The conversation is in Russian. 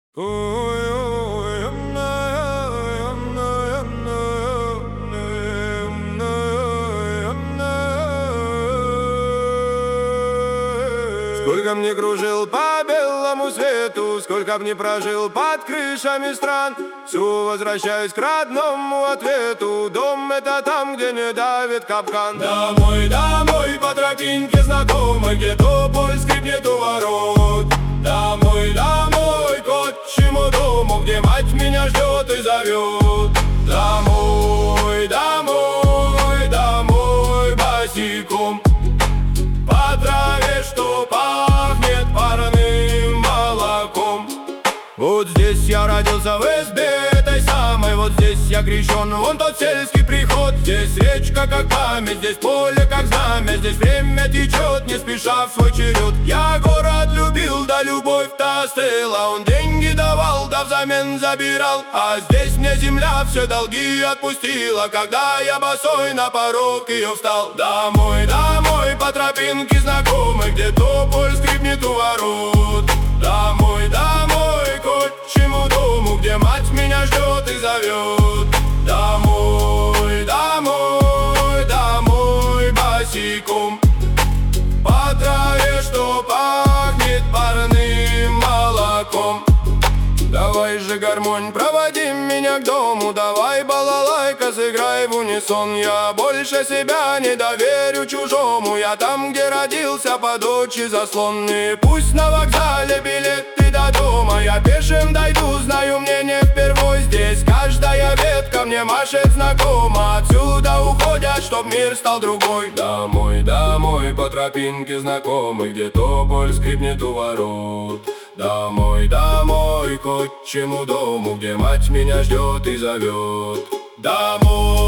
Сколько б ни кружил по белому свету, сколько б ни прожил под крышами стран, всю возвращаюсь к родному ответу. Дом — это там, где не давит капкан. Домой, домой, по тропинке знакомой, где тополь скрипнет у ворот. Домой, домой, к отчему дому, где мать меня ждет и зовет. Домой, домой, домой, босиком по траве, что пахнет парным молоком. Вот здесь я родился, в избе этой самой. Вот здесь я крещен, вон тот сельский приход. Здесь речка как память, здесь поле как знамя. Здесь время течет, не спеша в свой черед. Я город любил, да любовь-то остыла. Он деньги давал, да взамен забирал. А здесь мне земля все долги отпустила, когда я босой на порог ее встал. Домой, домой, по тропинке знакомой, где тополь скрипнет у ворот. Домой, домой, к отчему дому, где мать меня ждет и зовет. Домой, домой, домой, босиком по траве, что пахнет парным молоком. Давай же, гармонь, проводи меня к дому. Давай, балалайка, сыграй в унисон. Я больше себя не доверю чужому. Я там, где родился, под очи заслонные. Пусть на вокзале билеты до дома. Я пешим дойду, знаю, мне не впервой здесь. Каждая ветка мне машет знакома. Отсюда уходят, чтоб мир стал другой. Домой, домой, по тропинке знакомой, где тополь скрипнет у ворот. Домой, домой, к отчему дому, где мать меня ждет и зовет. Домой.